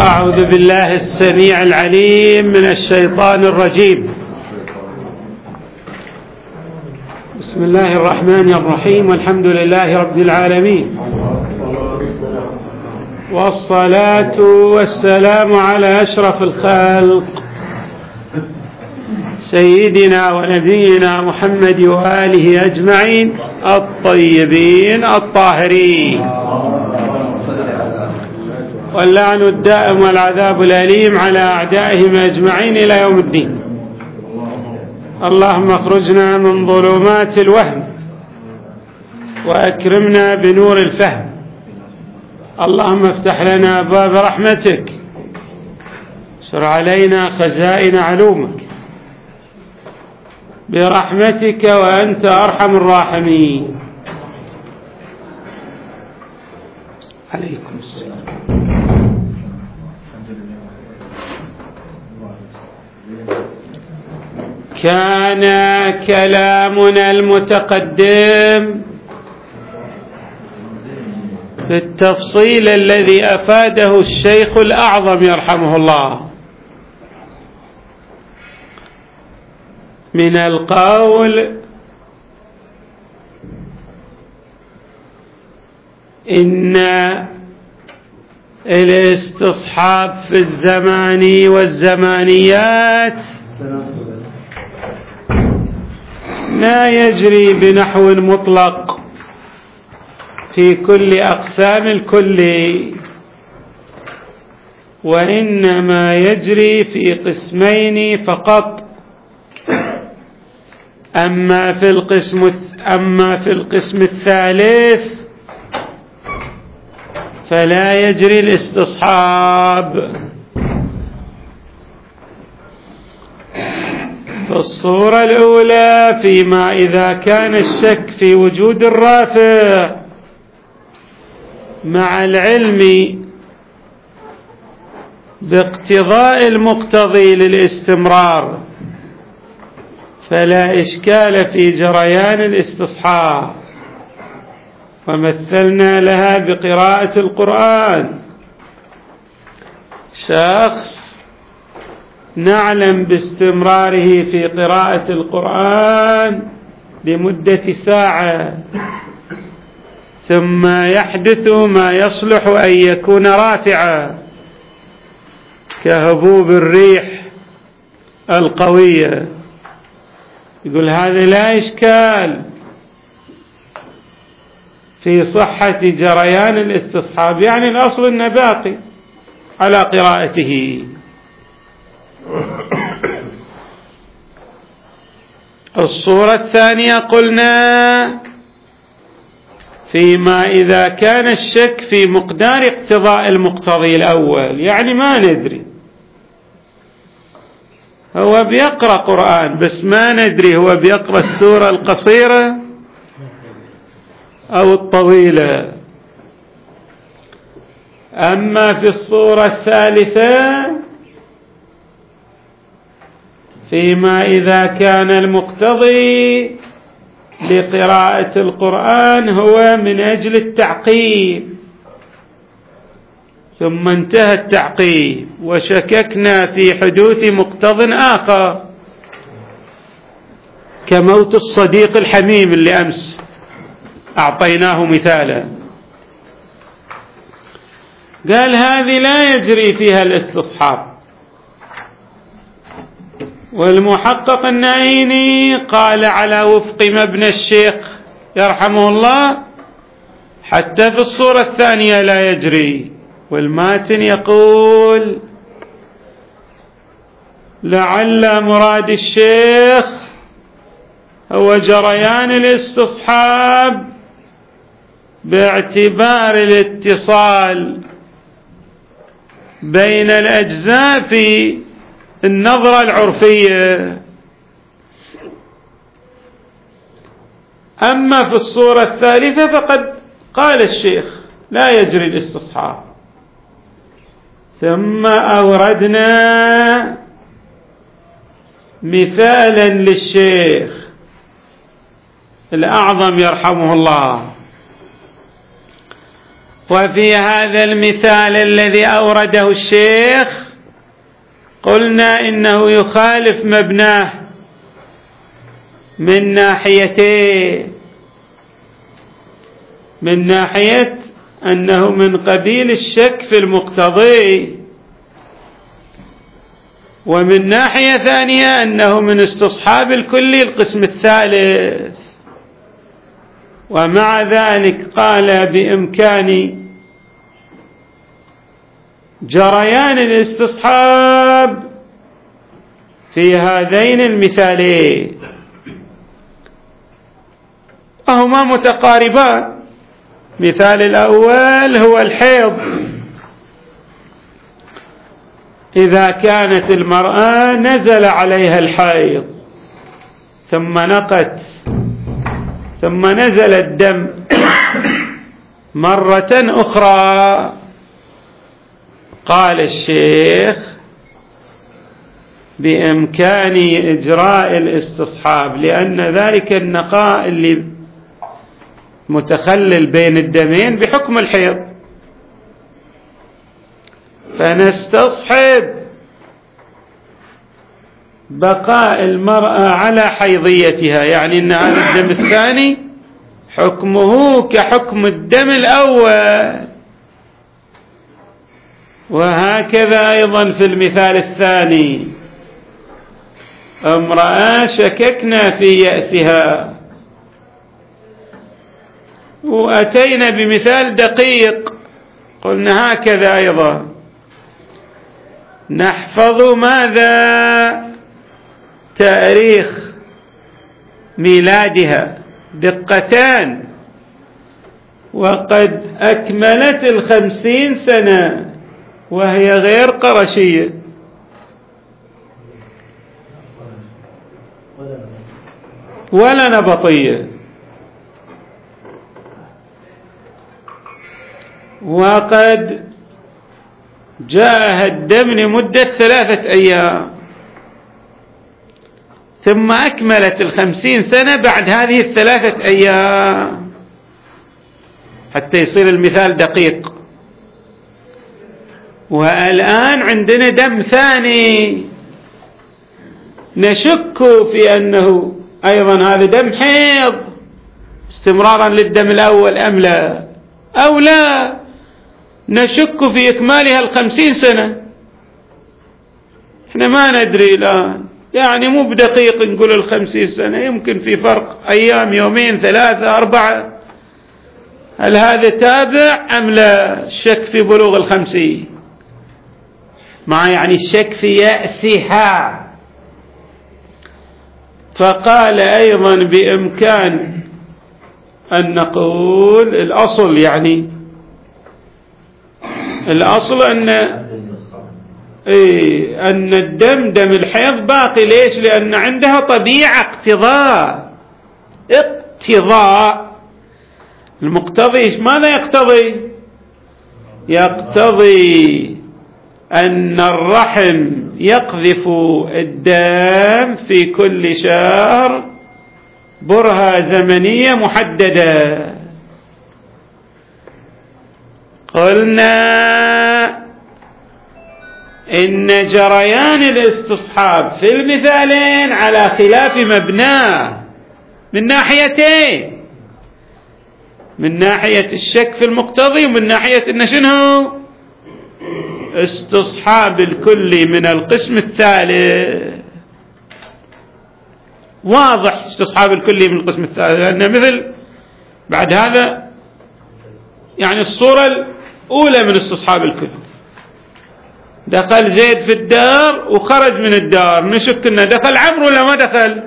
أعوذ بالله السميع العليم من الشيطان الرجيم. بسم الله الرحمن الرحيم، والحمد لله رب العالمين، والصلاة والسلام على أشرف الخلق سيدنا ونبينا محمد وآله أجمعين الطيبين الطاهرين، واللعن الدائم والعذاب الأليم على أعدائهم أجمعين إلى يوم الدين. اللهم اخرجنا من ظلمات الوهم وأكرمنا بنور الفهم. اللهم افتح لنا أبواب رحمتك، اشر علينا خزائن علومك برحمتك وأنت أرحم الراحمين. عليكم السلام. كان كلامنا المتقدم بالتفصيل الذي أفاده الشيخ الأعظم يرحمه الله من القول إن الاستصحاب في الزمان والزمانيات لا يجري بنحو مطلق في كل أقسام الكل، وإنما يجري في قسمين فقط. أما في القسم الثالث فلا يجري الاستصحاب. في الصورة الأولى فيما إذا كان الشك في وجود الرافع مع العلم باقتضاء المقتضي للاستمرار فلا إشكال في جريان الاستصحاب، ومثلنا لها بقراءة القرآن. شخص نعلم باستمراره في قراءة القرآن لمدة ساعة ثم يحدث ما يصلح أن يكون رافعا كهبوب الريح القوية، يقول هذا لا إشكال في صحة جريان الاستصحاب، يعني الأصل النباقي على قراءته. الصورة الثانية قلنا فيما إذا كان الشك في مقدار اقتضاء المقتضي الأول، يعني ما ندري، هو بيقرأ قرآن بس ما ندري هو بيقرأ السورة القصيرة أو الطويلة. أما في الصورة الثالثة فيما إذا كان المقتضي لقراءة القرآن هو من أجل التعقيب ثم انتهى التعقيب وشككنا في حدوث مقتض آخر كموت الصديق الحميم اللي أمس أعطيناه مثالا، قال هذه لا يجري فيها الاستصحاب. والمحقق النعيني قال على وفق مبنى الشيخ يرحمه الله حتى في الصورة الثانية لا يجري. والماتن يقول لعل مراد الشيخ هو جريان الاستصحاب باعتبار الاتصال بين الأجزاء في النظرة العرفية. أما في الصورة الثالثة فقد قال الشيخ لا يجري الاستصحاب، ثم أوردنا مثالا للشيخ الأعظم يرحمه الله وفي هذا المثال الذي أورده الشيخ قلنا إنه يخالف مبناه من ناحيتين، من ناحية أنه من قبيل الشك في المقتضي، ومن ناحية ثانية أنه من استصحاب الكلي القسم الثالث. ومع ذلك قال بإمكان جريان الاستصحاب في هذين المثالين، وهما متقاربان. مثال الأول هو الحيض، إذا كانت المرأة نزل عليها الحيض ثم نقت ثم نزل الدم مرة أخرى، قال الشيخ بإمكان إجراء الاستصحاب، لأن ذلك النقاء اللي متخلل بين الدمين بحكم الحيض، فنستصحب بقاء المرأة على حيضيتها، يعني أن هذا الدم الثاني حكمه كحكم الدم الأول. وهكذا أيضا في المثال الثاني، امرأة شككنا في يأسها وأتينا بمثال دقيق، قلنا هكذا أيضا نحفظ ماذا؟ تاريخ ميلادها دقتان، وقد أكملت 50 سنة وهي غير قرشية، ولا نبطية، وقد جاءها الدم لمدة 3 أيام، ثم أكملت 50 سنة بعد هذه 3 أيام، حتى يصير المثال دقيق. والآن عندنا دم ثاني نشك في أنه أيضا هذا دم حيض استمرارا للدم الأول أم لا، أو لا، نشك في إكمالها 50 سنة، احنا ما ندري الآن، يعني مو بدقيق نقول 50 سنة، يمكن في فرق أيام، يومين، 3، 4، هل هذا تابع أم لا؟ الشك في بلوغ 50 مع يعني الشك في يأسها. فقال أيضا بإمكان أن نقول الأصل، يعني الأصل أن الدم دم الحيض باقي. ليش؟ لأن عندها طبيعة اقتضاء. المقتضي ماذا يقتضي؟ يقتضي أن الرحم يقذف الدم في كل شهر برهة زمنية محددة. قلنا إن جريان الاستصحاب في المثالين على خلاف مبناه من ناحيتين، من ناحية الشك في المقتضي، ومن ناحية إن شنو استصحاب الكلي من القسم الثالث. واضح استصحاب الكلي من القسم الثالث، لأن مثل بعد هذا يعني الصورة الأولى من استصحاب الكلي، دخل زيد في الدار وخرج من الدار، نشك انه دخل عمرو ولا ما دخل،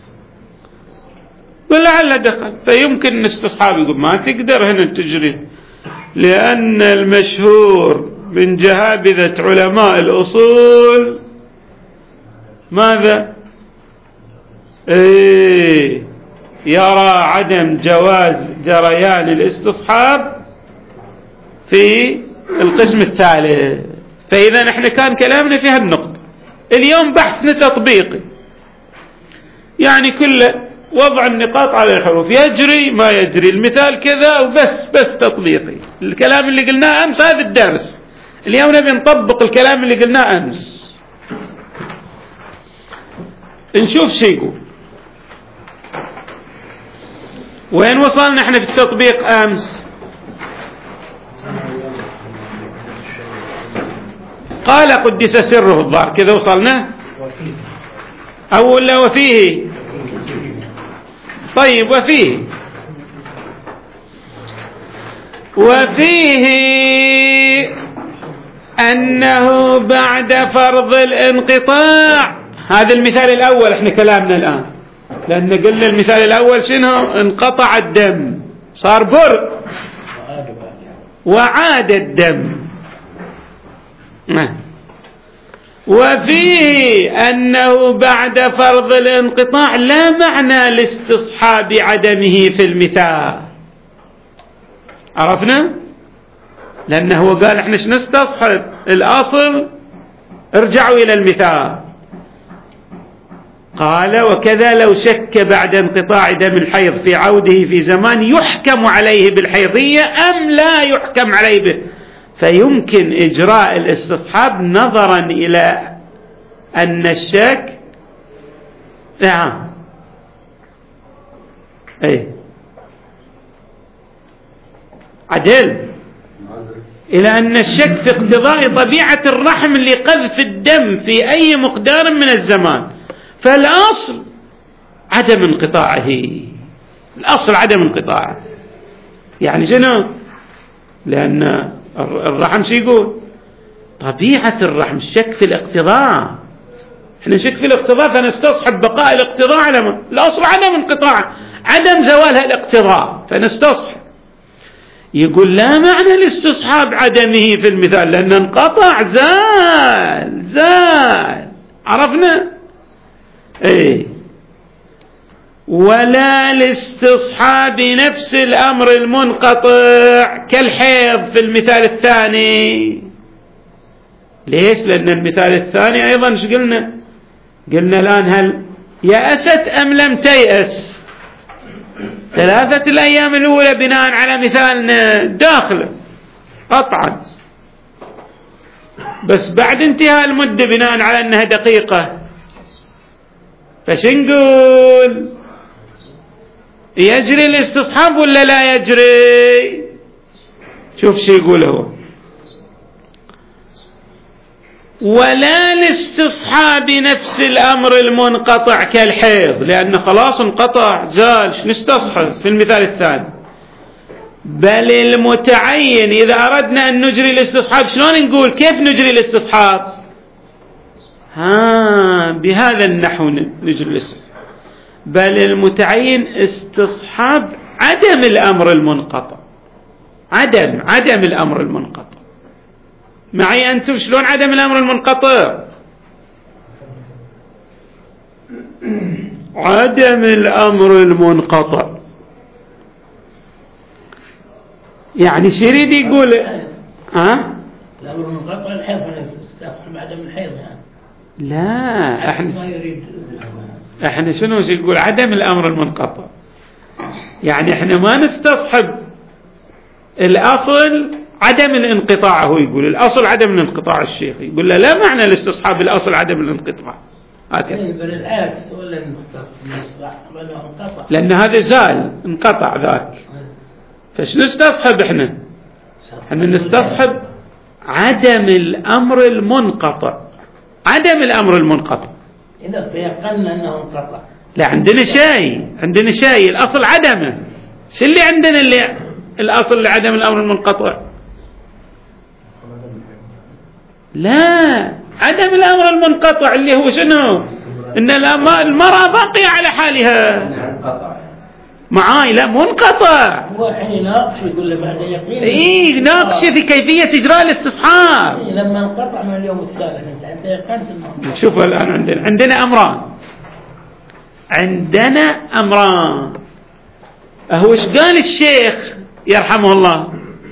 ولعله دخل، فيمكن استصحاب. يقول ما تقدر هنا تجري، لأن المشهور من جهابذة علماء الأصول ماذا؟ يرى عدم جواز جريان الاستصحاب في القسم الثالث. فإذا نحن كان كلامنا في هالنقطة. اليوم بحثنا تطبيقي، يعني كل وضع النقاط على الحروف، يجري ما يجري، المثال كذا وبس تطبيقي. الكلام اللي قلناه أمس هذا الدرس، اليوم نبي نطبق الكلام اللي قلناه أمس. نشوف شو يقول. وين وصلنا احنا في التطبيق أمس؟ قال قدس سره الظاهر كذا وصلنا، أو ولا وفيه؟ طيب وفيه أنه بعد فرض الانقطاع. هذا المثال الأول احنا كلامنا الآن، لأن قلنا المثال الأول شنو؟ انقطع الدم صار برء وعاد الدم. وفيه أنه بعد فرض الانقطاع لا معنى لاستصحاب عدمه في المثال. عرفنا؟ لأنه قال احنا نستصحب الأصل، ارجعوا إلى المثال. قال وكذا لو شك بعد انقطاع دم الحيض في عوده في زمان يحكم عليه بالحيضية أم لا يحكم عليه به، فيمكن إجراء الاستصحاب نظرا إلى أن الشك عدل إلى أن الشك في اقتضاء طبيعة الرحم لقذف الدم في أي مقدار من الزمان، فالأصل عدم انقطاعه. الأصل عدم انقطاعه. يعني شنو؟ لأن الرحم شو يقول؟ طبيعة الرحم الشك في الاقتضاء، احنا نشك في الاقتضاء فنستصحب بقاء الاقتضاء على من؟ الأصل عدم انقطاع، عدم زوالها الاقتضاء فنستصحب. يقول لا معنى لاستصحاب عدمه في المثال لأن انقطع زال. عرفنا؟ ولا لاستصحاب نفس الأمر المنقطع كالحيض في المثال الثاني. ليش؟ لأن المثال الثاني أيضا شو قلنا الآن هل يأست أم لم تيأس؟ 3 الأيام الأولى بناء على مثالنا داخله قطعا، بس بعد انتهاء المدة بناء على أنها دقيقة فشنقول؟ يجري الاستصحاب ولا لا يجري؟ شوف شو يقول هو. ولا لاستصحاب نفس الأمر المنقطع كالحيض، لأنه خلاص انقطع زال، شو نستصحب في المثال الثاني؟ بل المتعين إذا أردنا أن نجري الاستصحاب شلون نقول؟ كيف نجري الاستصحاب؟ بهذا النحو نجري الاستصحاب. بل المتعين استصحاب عدم الأمر المنقطع، عدم الأمر المنقطع. معي أنتم شلون عدم الأمر المنقطع؟ عدم الأمر المنقطع يعني شريد يقول الأمر المنقطع الحيض يستصحب عدم الحيض يعني. لا احنا شنو يقول عدم الأمر المنقطع؟ يعني احنا ما نستصحب الأصل عدم الانقطاع. هو يقول الأصل عدم الانقطاع، الشيخ يقول لا معنى لاستصحاب الأصل عدم الانقطاع هكذا. بالعكس ولا لأن هذا زال انقطع ذاك، فش نستصحب احنا نستصحب عدم الأمر المنقطع، عدم الأمر المنقطع. إذا تيقنا أنه انقطع. لا عندنا شيء الأصل عدمه. شو اللي عندنا اللي الأصل لعدم الأمر المنقطع؟ لا عدم الأمر المنقطع اللي هو شنو؟ إن المرأة باقية على حالها معاي. لا منقطع. هو حين ناقش يقول له بعد يقين. ناقش في كيفية إجراء الاستصحاب. لما انقطع من اليوم الثالث أنت يقنت إنه. شوفوا الآن عندنا أمران. هو إيش قال الشيخ يرحمه الله؟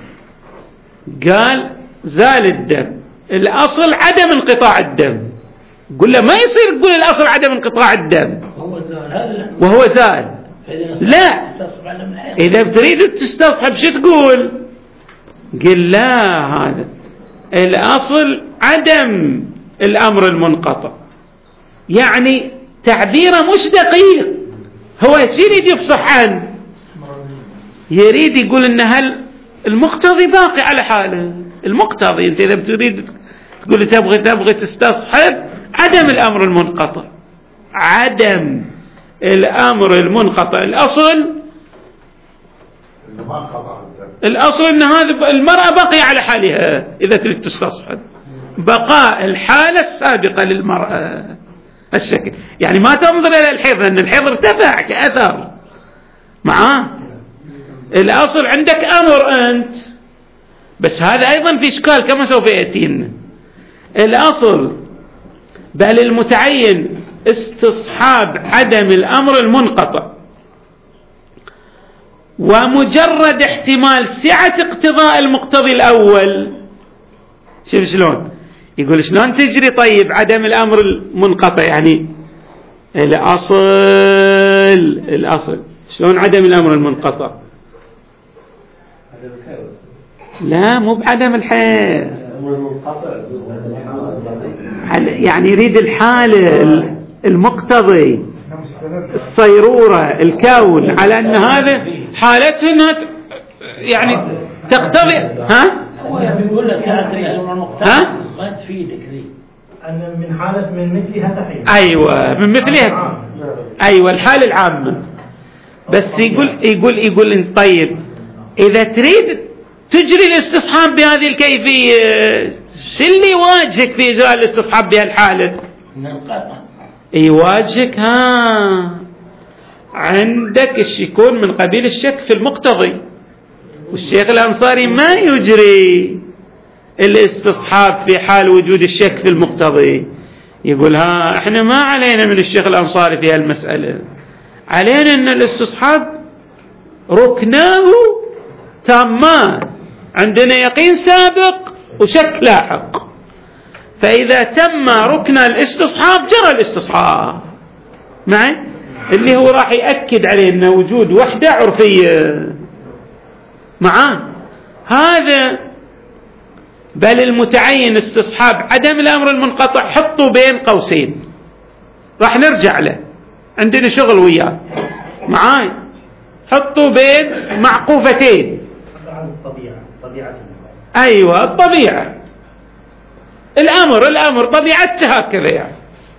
قال زال الدم، الأصل عدم انقطاع الدم. قل له ما يصير تقول الأصل عدم انقطاع الدم. هو زال هذا وهو زال. لا، إذا تريد تستصحب شو تقول؟ قل لا، هذا الأصل عدم الأمر المنقطع. يعني تعبيره مش دقيق، هو يريد يفصح عنه، يريد يقول إن هل المقتضي باقي على حاله. المقتضي أنت إذا بتريد تقول تبغي تستصحب عدم الأمر المنقطع، عدم الأمر المنقطع. الأصل أن هذا المرأة باقية على حالها. إذا تريد تستصحب بقاء الحالة السابقة للمرأة الشكل، يعني ما تنظر إلى الحيض، لأن الحيض ارتفع كأثر معاه. الأصل عندك أمر أنت، بس هذا أيضا في إشكال كما سوف يأتينا. الأصل بل المتعين استصحاب عدم الأمر المنقطع، ومجرد احتمال سعة اقتضاء المقتضي الأول. شوف شلون يقول، شلون تجري طيب عدم الأمر المنقطع؟ يعني الأصل شلون عدم الأمر المنقطع؟ لا، مو بعدم الحيل، يعني يريد الحالة المقتضي، الصيرورة، الكون، على أن هذا حالته أنها يعني تقتضي. هو بيقول لك ما تفيدك ذي أن من حالة من مثلها تحيل. أيوة، من مثلها. أيوة، الحالة العامة. بس يقول طيب إذا تريد تجري الاستصحاب بهذه الكيفية، شو اللي يواجهك في إجراء الاستصحاب بهالحالة؟ يواجهك عندك الشكون من قبيل الشك في المقتضي، والشيخ الأنصاري ما يجري الاستصحاب في حال وجود الشك في المقتضي. يقول احنا ما علينا من الشيخ الأنصاري في هالمسألة، علينا ان الاستصحاب ركناه تامان، عندنا يقين سابق وشك لاحق، فإذا تم ركن الاستصحاب جرى الاستصحاب معي، اللي هو راح يأكد عليه أن وجود وحدة عرفية معاه. هذا بل المتعين استصحاب عدم الأمر المنقطع حطوا بين قوسين، راح نرجع له، عندنا شغل وياه معاي. حطوا بين معقوفتين. أيوة، الطبيعة، الأمر طبيعته هكذا يعني.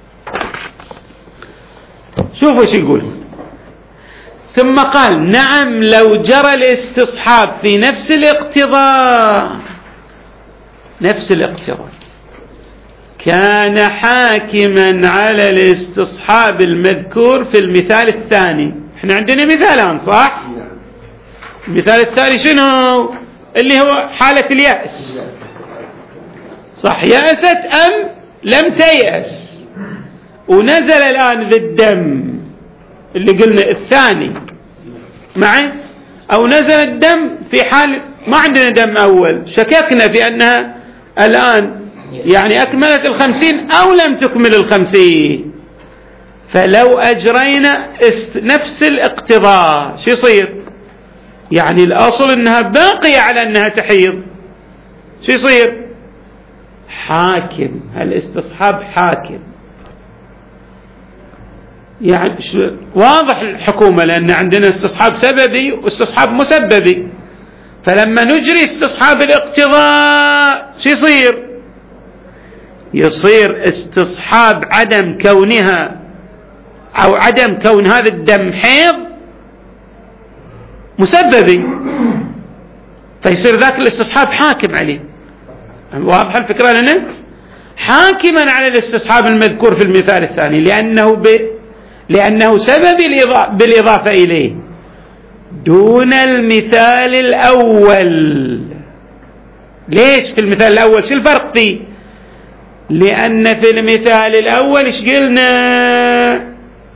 شوفوا شو يقول. ثم قال نعم لو جرى الاستصحاب في نفس الاقتضاء كان حاكما على الاستصحاب المذكور في المثال الثاني. احنا عندنا مثالان صح؟ المثال الثاني شنو؟ اللي هو حالة اليأس، صح؟ يأست أم لم تيأس، ونزل الآن ذي الدم اللي قلنا الثاني معي، أو نزل الدم في حال ما عندنا دم أول، شككنا في أنها الآن يعني أكملت 50 أو لم تكمل 50، فلو أجرينا نفس الاقتضاء شو يصير؟ يعني الأصل أنها باقية على أنها تحيض، شو يصير؟ حاكم، الاستصحاب حاكم. يعني واضح الحكومة، لأن عندنا استصحاب سببي واستصحاب مسببي، فلما نجري استصحاب الاقتضاء شو يصير استصحاب عدم كونها أو عدم كون هذا الدم حيض مسببي، فيصير ذاك الاستصحاب حاكم عليه. واضح الفكرة لنا؟ حاكما على الاستصحاب المذكور في المثال الثاني، لأنه سبب بالإضافة إليه دون المثال الأول. ليش في المثال الأول؟ شو الفرق فيه؟ لأن في المثال الأول إيش قلنا؟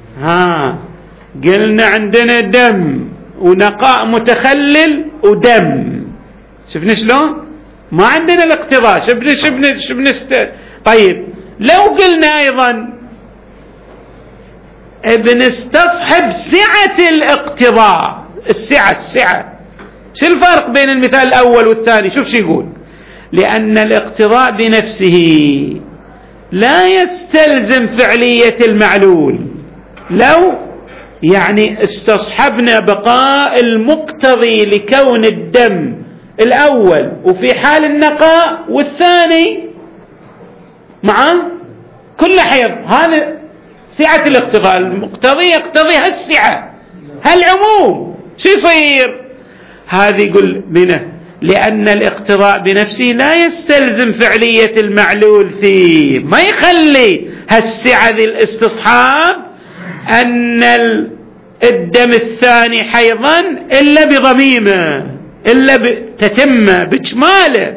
قلنا عندنا دم ونقاء متخلل ودم، شفنا شلون؟ ما عندنا الاقتضاء. شبنا طيب لو قلنا أيضا بنستصحب سعة الاقتضاء. السعة شو الفرق بين المثال الأول والثاني؟ شوف شو يقول: لأن الاقتضاء بنفسه لا يستلزم فعلية المعلول. لو يعني استصحبنا بقاء المقتضي لكون الدم الأول وفي حال النقاء والثاني معه كل حيض، هذا سعة الاقتضاء. المقتضي يقتضي هالسعة هالعموم، شو يصير؟ هذه يقول بنا لأن الاقتضاء بنفسه لا يستلزم فعلية المعلول فيه، ما يخلي هالسعة ذي الاستصحاب أن الدم الثاني حيضا إلا بضميمه، إلا بتتمه بإجماله.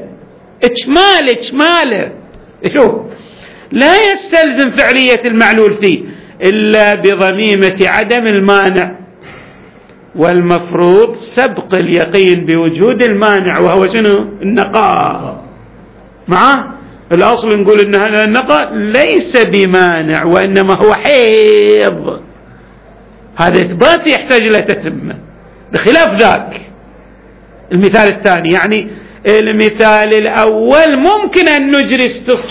شوف، لا يستلزم فعلية المعلول فيه إلا بضميمة عدم المانع، والمفروض سبق اليقين بوجود المانع وهو شنو؟ النقاء. معه الأصل نقول إن هذا النقاء ليس بمانع وإنما هو حيض، هذا إثبات يحتاج إلى تتمة، بخلاف ذاك المثال الثاني. يعني المثال الأول ممكن أن نجري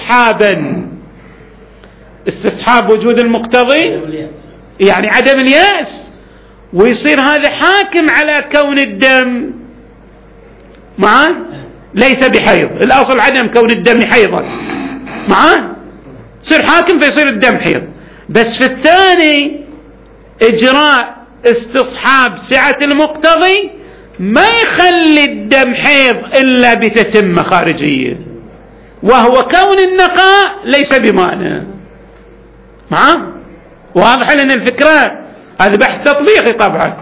استصحاب وجود المقتضي، يعني عدم اليأس، ويصير هذا حاكم على كون الدم معه ليس بحيض. الأصل عدم كون الدم حيضا، معه يصير حاكم فيصير الدم حيض. بس في الثاني إجراء استصحاب سعة المقتضي ما يخلي الدم حيض إلا بتتمة خارجية، وهو كون النقاء ليس بمانع. معه واضح لنا الفكرة؟ هذا بحث تطبيقي طبعا.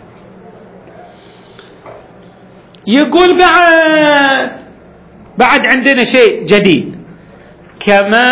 يقول بعد عندنا شيء جديد: كما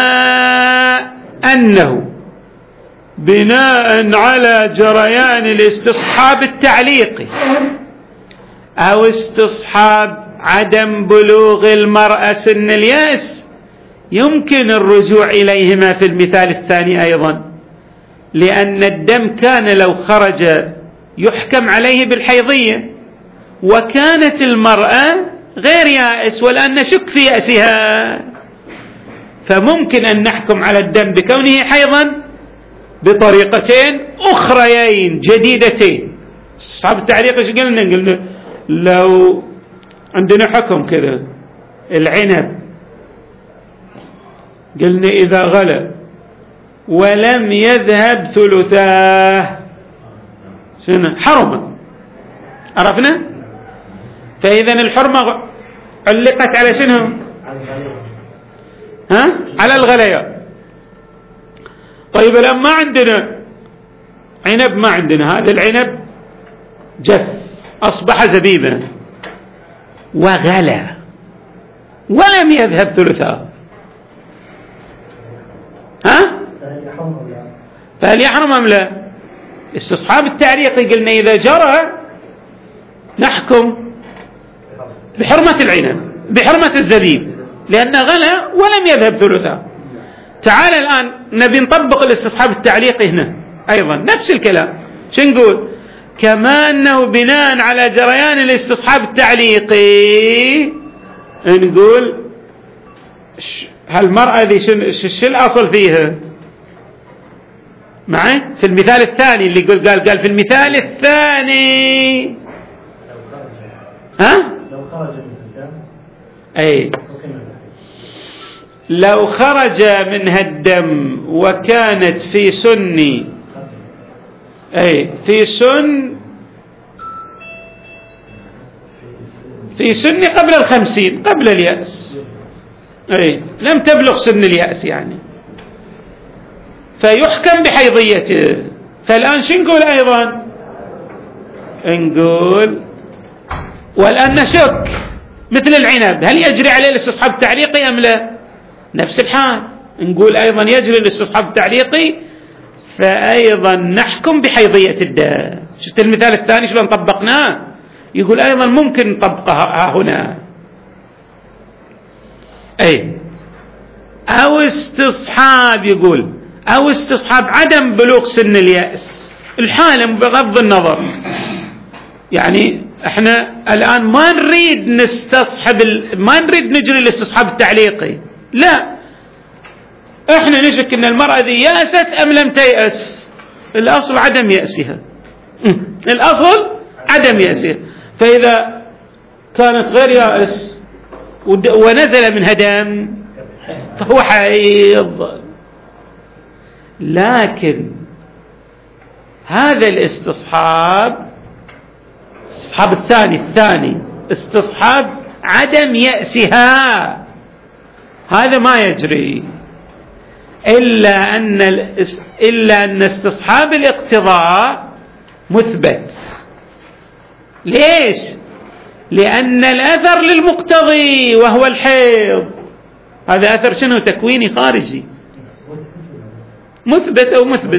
أنه بناء على جريان الاستصحاب التعليقي أو استصحاب عدم بلوغ المرأة سن اليأس يمكن الرجوع إليهما في المثال الثاني أيضا، لأن الدم كان لو خرج يحكم عليه بالحيضية، وكانت المرأة غير يائس والآن نشك في يأسها، فممكن أن نحكم على الدم بكونه حيضا بطريقتين أخريين جديدتين. أصحاب التعليق ايش قلنا لو عندنا حكم كذا: العنب قلنا إذا غلى ولم يذهب ثلثاه شنو؟ حرمة. عرفنا؟ فإذا الحرمة علقت على شنو؟ على الغليان. طيب الآن ما عندنا عنب، ما عندنا هذا العنب جف أصبح زبيبا وغلى ولم يذهب ثلثاه، فهل يحرم أم لا؟ استصحاب التعليقي قلنا إذا جرى نحكم بحرمة العنب بحرمة الزبيب لأنه غلى ولم يذهب ثلثاه. تعال الآن نبي نطبق الاستصحاب التعليقي هنا أيضا نفس الكلام. شو نقول؟ كما أنه بناء على جريان الاستصحاب التعليقي نقول هالمرأة ذي شو الأصل فيها؟ معي في المثال الثاني اللي قال في المثال الثاني لو خرج من الدم أي لو خرج منها الدم وكانت في سن في سن قبل 50 قبل اليأس، لم تبلغ سن اليأس يعني، فيحكم بحيضيته. فالآن شو نقول أيضا؟ نقول والآن نشك مثل العنب هل يجري عليه الاستصحاب التعليقي أم لا؟ نفس الحال نقول أيضا يجري الاستصحاب التعليقي، فأيضا نحكم بحيضية الدم. شفت المثال الثاني شلون طبقناه؟ يقول أيضا ممكن نطبقها هنا. أو استصحاب، يقول أو استصحاب عدم بلوغ سن اليأس، الحالة بغض النظر. يعني احنا الآن ما نريد ما نريد نجري الاستصحاب التعليقي، لا، احنا نشك ان المرأة دي يأست ام لم تيأس، الاصل عدم يأسها، الاصل عدم يأسها. فاذا كانت غير يأس ونزل منها دم فهو حيض. لكن هذا الاستصحاب الثاني استصحاب عدم يأسها، هذا ما يجري إلا أن استصحاب الاقتضاء مثبت. ليش؟ لأن الأثر للمقتضي وهو الحيض، هذا أثر شنو؟ تكويني خارجي، مثبت أو مثبت.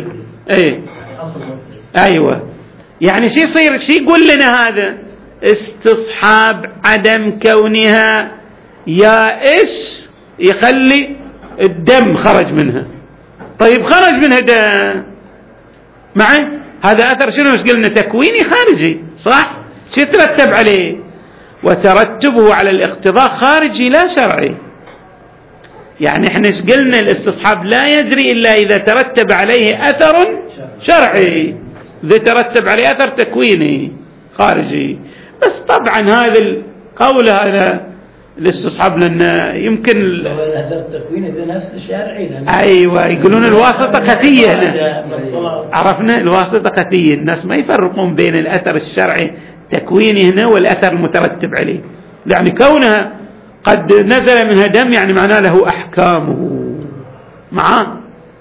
أيوة، يعني شي يصير، شي يقول لنا هذا؟ استصحاب عدم كونها يائس يخلي الدم خرج منها. طيب خرج منها دم معي، هذا أثر شنو؟ ايش قلنا؟ تكويني خارجي، صح؟ شو يترتب عليه؟ وترتبه على الاقتضاء خارجي لا شرعي. يعني احنا ايش قلنا؟ الاستصحاب لا يجري إلا إذا ترتب عليه أثر شرعي، إذا ترتب عليه أثر تكويني خارجي. بس طبعا هذا القول هذا الاستصحاب لأن يمكن الأثر التكويني ده نفس الشرعي. أيوة، يقولون الواسطة خفية هنا، عرفنا الواسطة خفية، الناس ما يفرقون بين الأثر الشرعي تكويني هنا والأثر المترتب عليه. يعني كونها قد نزل منها دم يعني معناه له أحكامه معاه.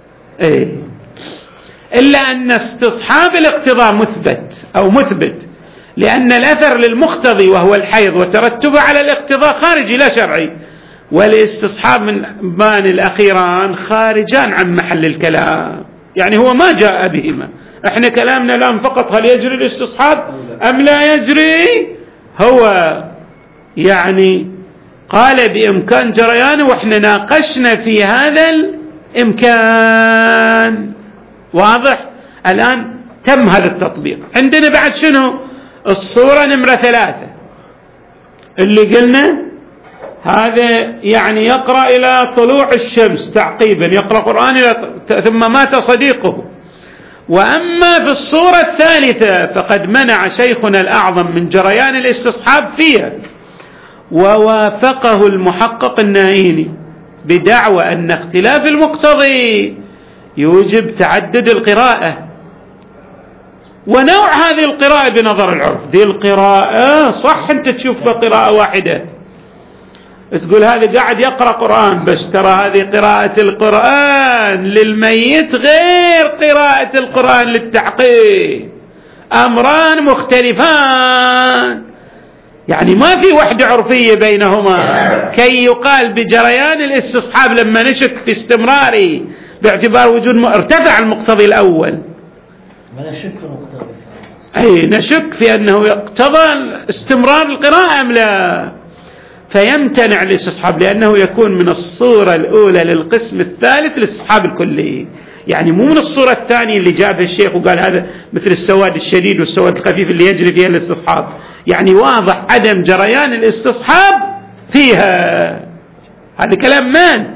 إلا أن استصحاب الاقتضاء مثبت، لأن الأثر للمقتضي وهو الحيض وترتبه على الاقتضاء خارجي لا شرعي، والاستصحاب من بان الأخيران خارجان عن محل الكلام، يعني هو ما جاء بهما. احنا كلامنا الآن فقط هل يجري الاستصحاب أم لا يجري. هو يعني قال بإمكان جريانه، وإحنا ناقشنا في هذا الإمكان، واضح؟ الآن تم هذا التطبيق. عندنا بعد شنو؟ الصورة نمرة 3 اللي قلنا هذا يعني يقرأ إلى طلوع الشمس تعقيبا، يقرأ قرآن ثم مات صديقه. وأما في الصورة الثالثة فقد منع شيخنا الأعظم من جريان الاستصحاب فيها، ووافقه المحقق النائيني بدعوى أن اختلاف المقتضي يوجب تعدد القراءة، ونوع هذه القراءة بنظر العرف. ذي القراءة صح أنت تشوفها قراءة واحدة تقول هذا قاعد يقرأ قرآن، بس ترى هذه قراءة القرآن للميت غير قراءة القرآن للتعقيب، أمران مختلفان، يعني ما في وحدة عرفية بينهما كي يقال بجريان الاستصحاب لما نشك في استمراره باعتبار وجود ارتفع المقتضي الأول. ما نشك في المقتضي، نشك في أنه يقتضى استمرار القراءة أم لا، فيمتنع الاستصحاب لأنه يكون من الصورة الأولى للقسم الثالث الاستصحاب الكلي، يعني مو من الصورة الثانية اللي جابها الشيخ وقال هذا مثل السواد الشديد والسواد الخفيف اللي يجري فيها الاستصحاب، يعني واضح عدم جريان الاستصحاب فيها. هذا كلام من؟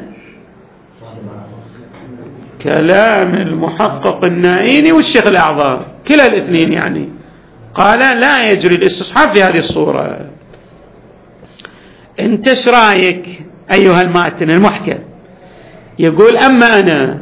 كلام المحقق النائيني والشيخ الأعظم، كلا الاثنين يعني قال لا يجري الاستصحاب في هذه الصورة. انت ايش رايك ايها الماتن المحكم؟ يقول اما انا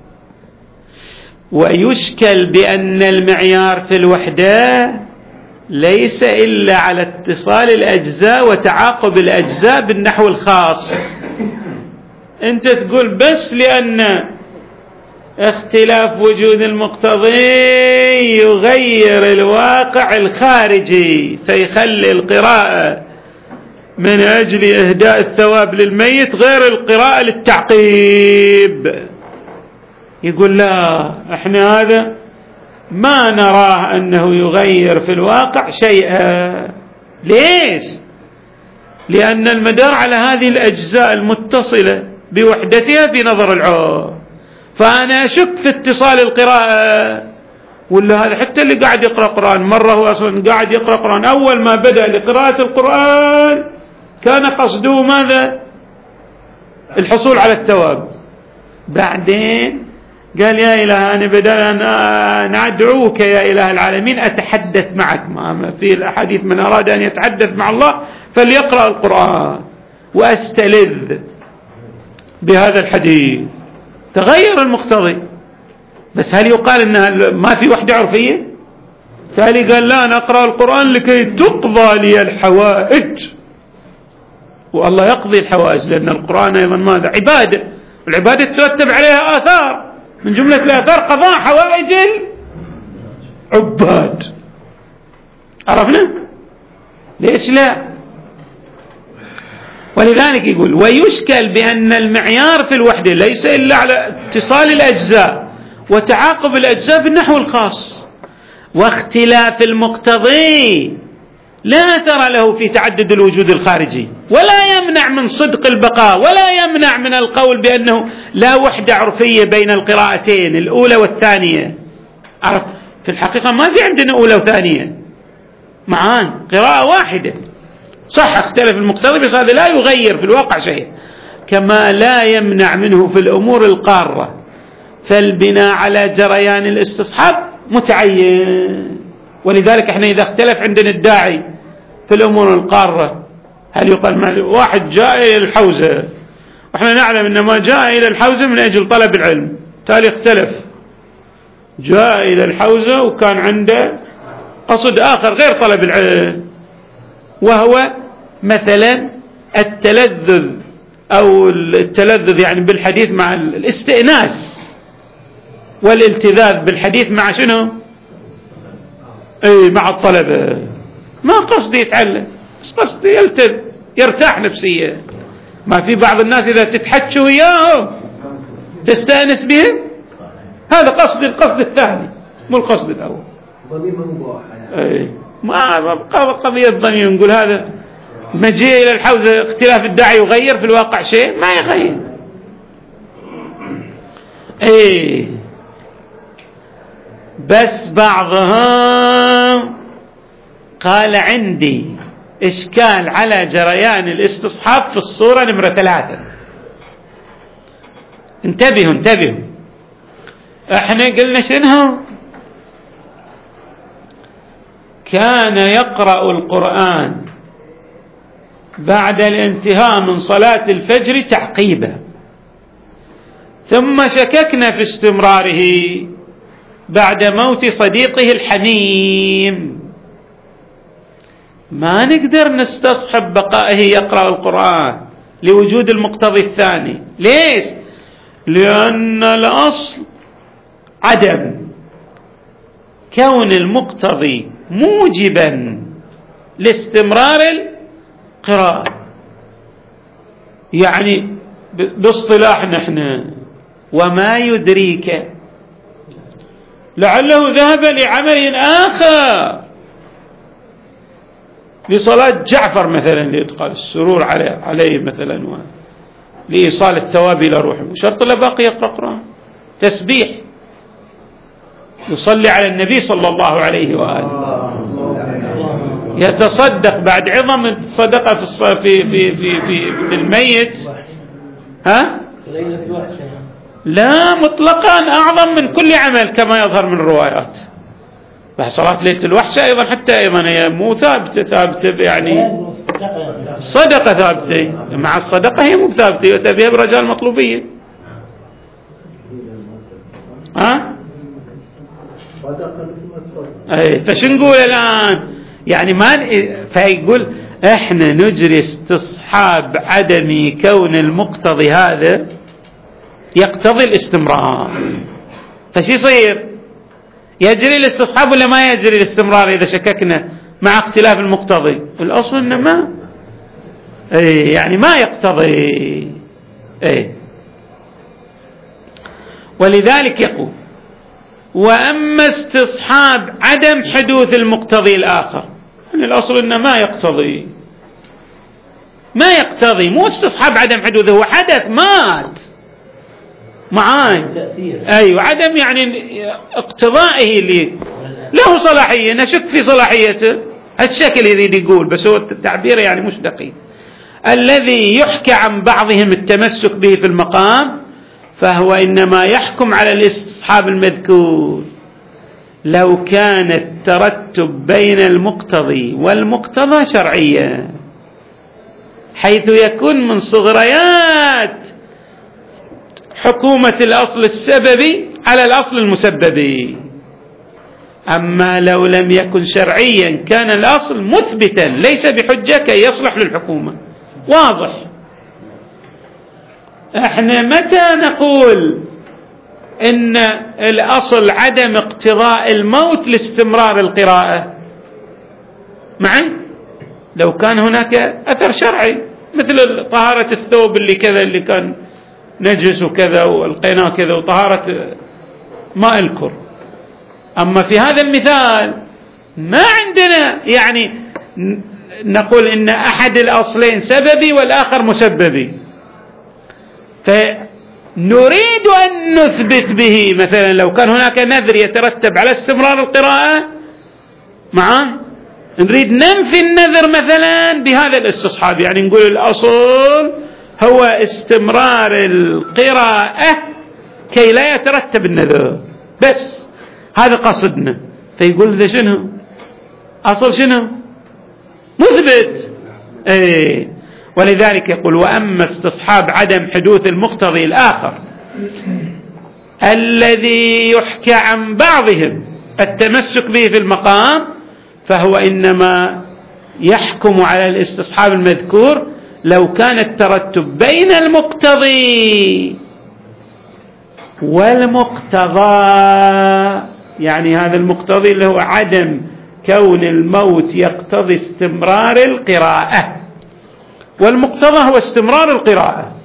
ويشكل بان المعيار في الوحدة ليس الا على اتصال الاجزاء وتعاقب الاجزاء بالنحو الخاص. انت تقول بس لان اختلاف وجود المقتضي يغير الواقع الخارجي فيخلي القراءة من أجل إهداء الثواب للميت غير القراءة للتعقيب. يقول لا، احنا هذا ما نراه أنه يغير في الواقع شيئا. ليش؟ لأن المدار على هذه الأجزاء المتصلة بوحدتها في نظر العرف، فأنا أشك في اتصال القراءة، ولا هذا حتى اللي قاعد يقرأ قرآن مرة هو أصلا قاعد يقرأ قرآن أول ما بدأ لقراءة القرآن كان قصده ماذا؟ الحصول على الثواب. بعدين قال يا إله أنا بدل أن أدعوك يا إله العالمين أتحدث معك. ما في الأحاديث من أراد أن يتحدث مع الله فليقرأ القرآن وأستلذ بهذا الحديث. تغير المقتضي. بس هل يقال أنها ما في وحدة عرفية؟ تالي قال لا أنا أقرأ القرآن لكي تقضى لي الحوائج، والله يقضي الحوائج، لأن القرآن أيضا ماذا؟ عبادة، والعبادة ترتب عليها آثار، من جملة الآثار قضاء حوائج العباد. عرفنا؟ ليش لا؟ ولذلك يقول ويشكل بأن المعيار في الوحدة ليس إلا على اتصال الأجزاء وتعاقب الأجزاء بالنحو الخاص، واختلاف المقتضي لا أثر له في تعدد الوجود الخارجي، ولا يمنع من صدق البقاء، ولا يمنع من القول بأنه لا وحدة عرفية بين القراءتين الأولى والثانية. عرف في الحقيقة ما في عندنا أولى وثانية معان، قراءة واحدة. صح اختلف المقتضي بس هذا لا يغير في الواقع شيء، كما لا يمنع منه في الأمور القارة، فالبناء على جريان الاستصحاب متعين. ولذلك احنا إذا اختلف عندنا الداعي في الأمور القارة، هل يقال واحد جاء إلى الحوزة وإحنا نعلم أن ما جاء إلى الحوزة من أجل طلب العلم، تالي اختلف، جاء إلى الحوزة وكان عنده قصد آخر غير طلب العلم، وهو مثلا التلذذ أو التلذذ يعني بالحديث مع الاستئناس والالتذاذ بالحديث مع شنو؟ مع الطلبة. ما قصدي يتعلم، بس قصدي يلتذ يرتاح نفسيا. ما في بعض الناس إذا تتحكوا وياهم تستأنس بهم، هذا قصدي، القصد الثاني مو القصد الأول. ما قضية ضمير نقول هذا مجيء إلى الحوزة اختلاف الداعي يغير في الواقع شيء؟ ما يغير. بس بعضهم قال عندي إشكال على جريان الاستصحاب في الصورة نمرة 3. انتبهوا احنا قلنا شنو؟ كان يقرأ القرآن بعد الانتهاء من صلاة الفجر تعقيبا، ثم شككنا في استمراره بعد موت صديقه الحميم. ما نقدر نستصحب بقائه يقرأ القرآن لوجود المقتضي الثاني. ليش؟ لأن الأصل عدم كون المقتضي موجبا لاستمرار القراءة. يعني باصطلاح نحن وما يدريك لعله ذهب لعمل آخر، لصلاة جعفر مثلا لإدخال السرور عليه مثلا لإيصال الثواب إلى روحه، شرط لا باقي يقرأ قرآن، تسبيح، يصلي على النبي صلى الله عليه وآله، يتصدق بعد عظم الصدقة في الميت. ها؟ لا مطلقا أعظم من كل عمل كما يظهر من الروايات. صلاة ليلة الوحشة أيضا حتى أيضا هي مو ثابتة يعني صدقة ثابتة، مع الصدقة هي مو ثابتة، يؤتى بها برجال مطلوبية. ها؟ فش نقول الآن؟ يعني ما فيقول احنا نجري استصحاب عدم كون المقتضي هذا يقتضي الاستمرار، فش يصير؟ يجري الاستصحاب ولا ما يجري الاستمرار إذا شككنا مع اختلاف المقتضي؟ الأصل إنه ما يعني ما يقتضي. ولذلك يقول وأما استصحاب عدم حدوث المقتضي الآخر، يعني الأصل إنه ما يقتضي، مو استصحاب عدم حدوثه، هو حدث معاي. أيوة، عدم يعني اقتضائه له صلاحية، نشك في صلاحيته، هالشكل يريد يقول، بس هو التعبير يعني مش دقيق. الذي يحكى عن بعضهم التمسك به في المقام فهو إنما يحكم على الاستصحاب المذكور لو كان الترتب بين المقتضي والمقتضى شرعيا، حيث يكون من صغريات حكومة الأصل السببي على الأصل المسببي. أما لو لم يكن شرعيا كان الأصل مثبتا ليس بحجة كي يصلح للحكومة. واضح؟ احنا متى نقول إن الأصل عدم اقتضاء الموت لاستمرار القراءة؟ معي؟ لو كان هناك أثر شرعي مثل طهارة الثوب اللي كذا اللي كان نجس وكذا والقيناه كذا، وطهارة ماء الكر. أما في هذا المثال ما عندنا يعني نقول إن أحد الأصلين سببي والآخر مسببي، فنريد أن نثبت به. مثلا لو كان هناك نذر يترتب على استمرار القراءة معه، نريد ننفي النذر مثلا بهذا الاستصحاب، يعني نقول الأصل هو استمرار القراءة كي لا يترتب النذر، بس هذا قصدنا. فيقول ذا شنو أصل شنو مثبت. ولذلك يقول وأما استصحاب عدم حدوث المقتضي الآخر الذي يحكى عن بعضهم التمسك به في المقام فهو إنما يحكم على الاستصحاب المذكور لو كان الترتب بين المقتضي والمقتضى، يعني هذا المقتضي اللي هو عدم كون الموت يقتضي استمرار القراءة، والمقتضى هو استمرار القراءة،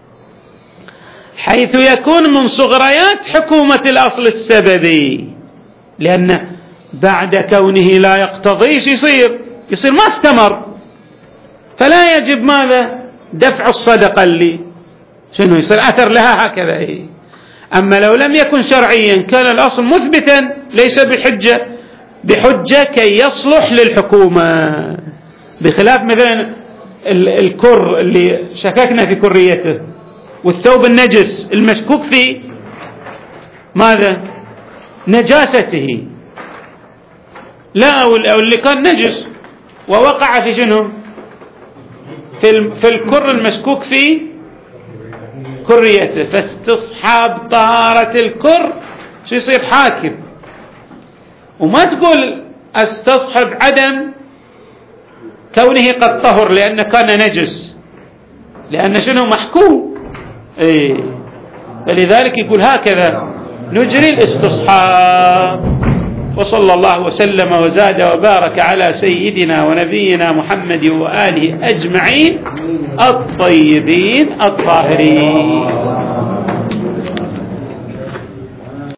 حيث يكون من صغريات حكومة الأصل السببي، لأن بعد كونه لا يقتضيش يصير ما استمر، فلا يجب ماذا دفع الصدقة اللي شنو يصير أثر لها هكذا. أما لو لم يكن شرعيا كان الأصل مثبتا ليس بحجة كي يصلح للحكومة، بخلاف مثلا الكر اللي شككنا في كريته، والثوب النجس المشكوك في ماذا نجاسته، لا أو اللي كان نجس ووقع في شنو في الكر المشكوك في كريته، فاستصحاب طهارة الكر شو يصير حاكم، وما تقول استصحب عدم كونه قد طهر لأنه كان نجس، لأن شنو محكوم. فلذلك يقول هكذا نجري الاستصحاب. وصلى الله وسلم وزاد وبارك على سيدنا ونبينا محمد وآله أجمعين الطيبين الطاهرين.